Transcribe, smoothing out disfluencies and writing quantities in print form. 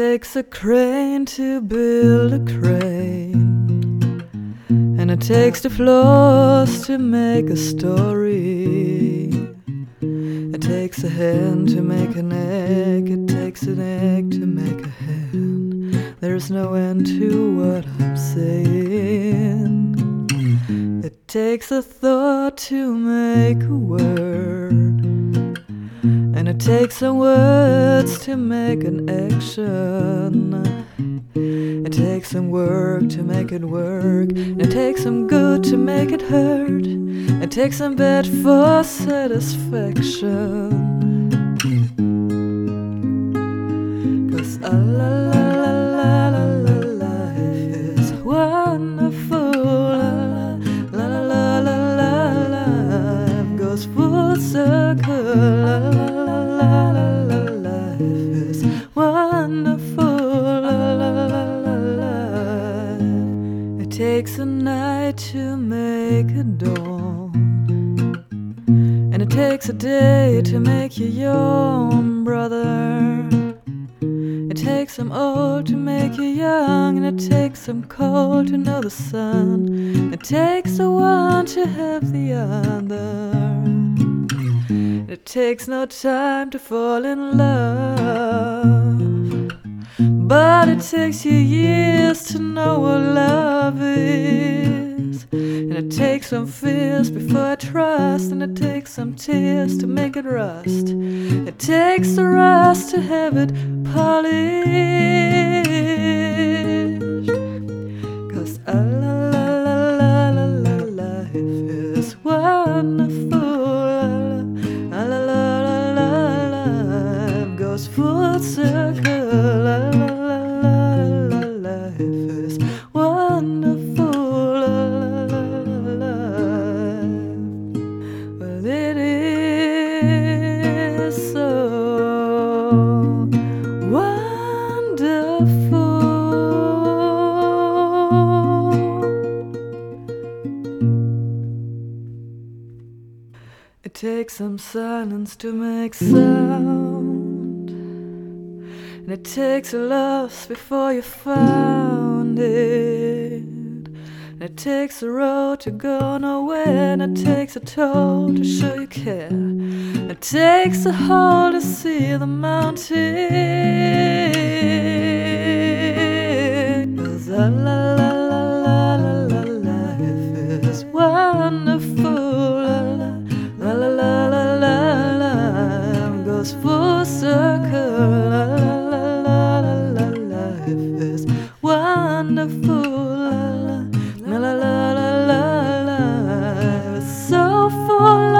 takes a crane to build a crane, and it takes the floors to make a story. It takes a hen to make an egg, it takes an egg to make a hen. There's no end to what I'm saying. It takes a thought to make a word, and it takes some words to make an action. It takes some work to make it work, and it takes some good to make it hurt. It takes some bad for satisfaction. 'Cause la la la la la la, life is wonderful. La la la la la, life goes full circle. La la la la la la, life is wonderful. La la la la la. It takes a night to make a dawn, and it takes a day to make you yawn, brother. It takes some old to make you young, and it takes some cold to know the sun. It takes the one to have the other. It takes no time to fall in love, but it takes you years to know what love is. And it takes some fears before I trust, and it takes some tears to make it rust. It takes the rust to have it polished. 'Cause la la la la la la, life is wonderful. La la la la la, life goes full circle. La la la la la, life is wonderful. La la la la. Well, it is so wonderful. It takes some silence to make sound, and it takes a loss before you found it. And it takes a road to go nowhere, and it takes a toll to show you care. It takes a hole to see the mountain. 'Cause la la la la la la, life is wonderful. La la la la la, life goes full circle. La la la la la la, life is wonderful. La la la la la, life is so full.